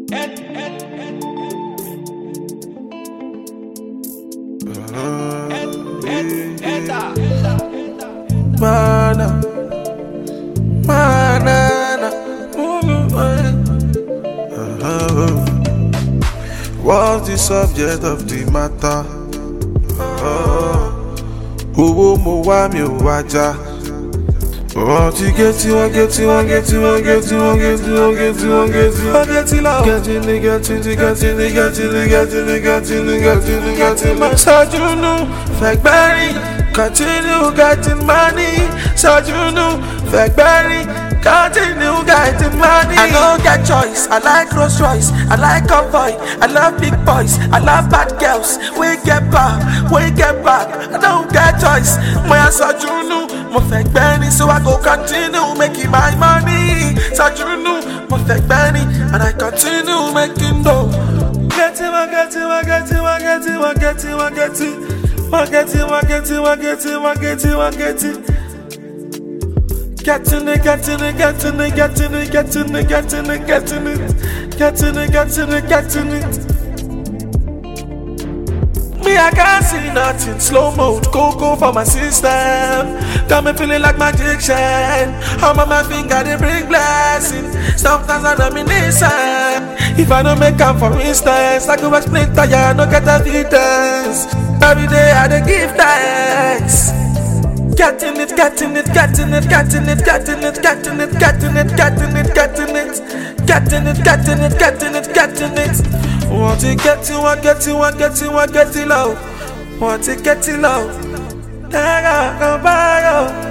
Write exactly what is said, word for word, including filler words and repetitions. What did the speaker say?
Mana, mana, uh-huh. What's the subject of the matter? Owó mo wá mi ò wájà. Oh, to get you, I get you, I get you, I get you, I get you, I get you, I get you, I get you, I get you, I get you, I get you, I get you, I get you, I get you, I get you, I get you, my Sajunu, Fagbari, continue getting money, Sajunu, Fagbari, continue getting money. I don't get choice, I like Rolls Royce, I like convoy, I love big boys, I love bad girls. We get back, we get back, I don't get choice, my Sajunu. Mo fẹ́ gbẹ́ni, so I go continue making my money. Sajunu, mo fẹ́ gbẹ́ni, and I continue making dough. Get it, I get it, I get it, I get it, I get it, I get it, I get it, I get it, I get it, I get it, I get it. Getting it, getting it, getting it, getting it, getting it, getting it, getting it, getting it, getting it, getting it. Me, I can't see nothing. Slow mode, go go for my system. Got me feeling like magician. I'm on my finger, they bring blessing. Sometimes I don't mean listen. If I don't make up for instance, I go explain to ya, no get evidence. Every day I dey give thanks. Getting it, getting it, getting it, getting it, getting it, getting it, getting it, getting it, getting it, getting it, getting it, getting it, getting it. Want to get you, I get you, I get you, I get you low. Want to get you low. I got no borrow.